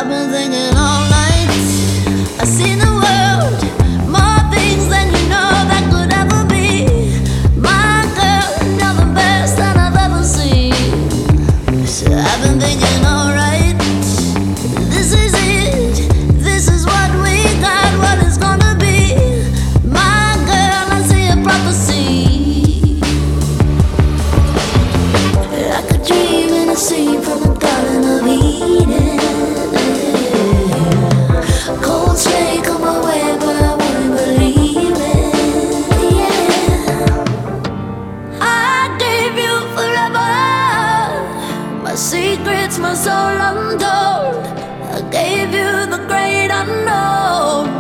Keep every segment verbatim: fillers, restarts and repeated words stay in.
I've been thinking all night. I've seen the world, more things than you know that could ever be. My girl, you're the best that I've ever seen. So I've been thinking, alright, this is it. This is what we got, what it's gonna be. My girl, I see a prophecy. I could dream in a sleep from the Garden of Eden. Cold stray come my way, but I wouldn't believe it. Yeah, I gave you forever, my secrets, my soul untold. I gave you the great unknown.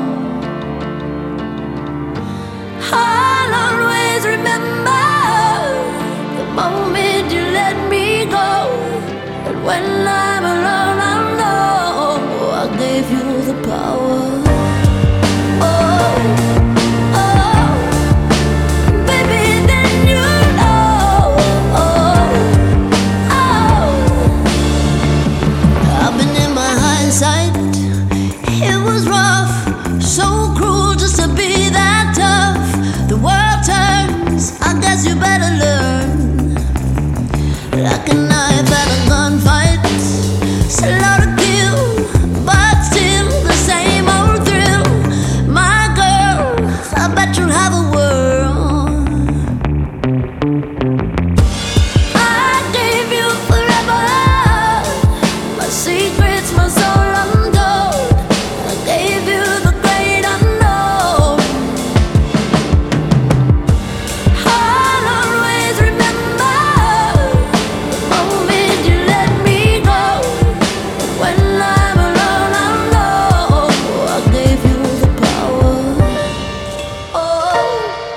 I'll always remember the moment you let me go. And when I'm alone, I know I gave you the power. Oh, oh, baby, then you know. Oh, oh. I've been in my hindsight. It was rough, so cruel just to be that tough. The world turns, I guess you better learn. Like a knife at a gunfight, slow to kill, but still the same old thrill. My girl, I bet you'll have a world. I gave you forever, my secrets, my soul untold. I gave you the great unknown. I'll always remember the moment you let me go. When I'm alone, I know I gave you the power. Oh,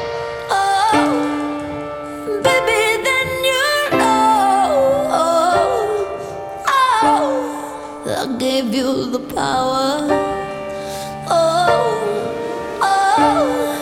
oh, baby, then you know. Oh, oh, I gave you the power. Oh, oh.